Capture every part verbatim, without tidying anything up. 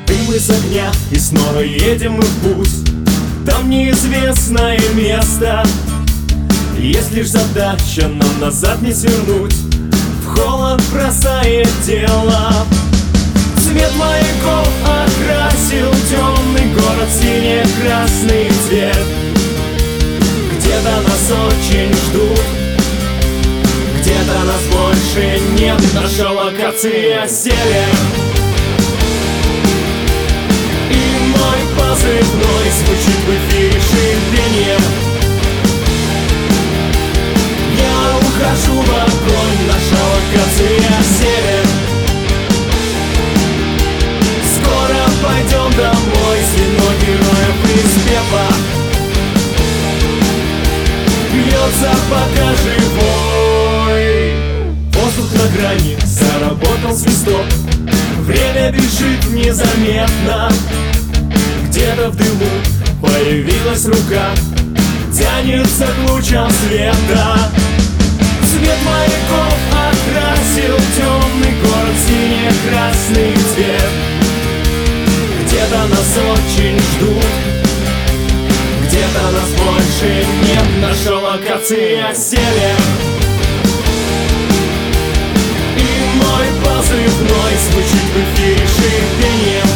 Дым из огня, и снова едем мы в путь. Там неизвестное место. Есть лишь задача нам назад не свернуть. В холод бросает дело. Цвет маяков окрасил темный город в сине-красный цвет. Где-то нас очень ждут, где-то нас больше нет. Наша локация север. И мой позывной звучит в эфире шипение. Я ухожу в огонь, наша локация север. Скоро пойдем домой, звено героев из пепла. Бьется пока живой. Воздух на грани, заработал свисток. Время бежит незаметно. Где-то в дыму появилась рука, тянется к лучам света. Цвет маяков окрасил темный город в сине-красный цвет. Где-то нас очень ждут, где-то нас больше нет. Наша локация север. И мой позывной звучит в эфире шипением.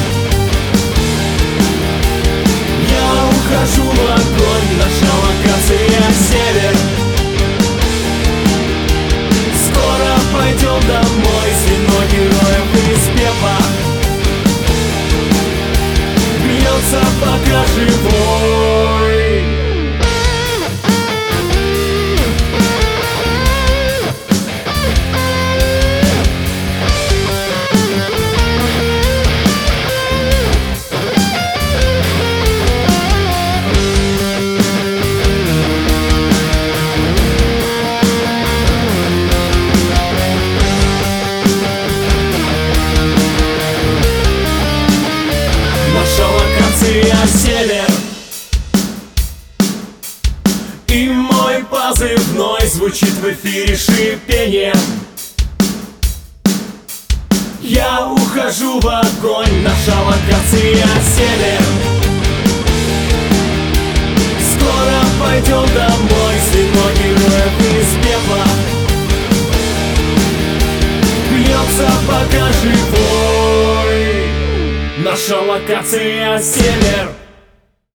Я ухожу в огонь, наша локация север. Скоро пойдем домой, звено героев из пепла. Бьется пока живой. Север. И мой позывной звучит в эфире шипением. Я ухожу в огонь, наша локация север. Скоро пойдем домой, звено героев из пепла. Бьется пока живой. Наша локация север.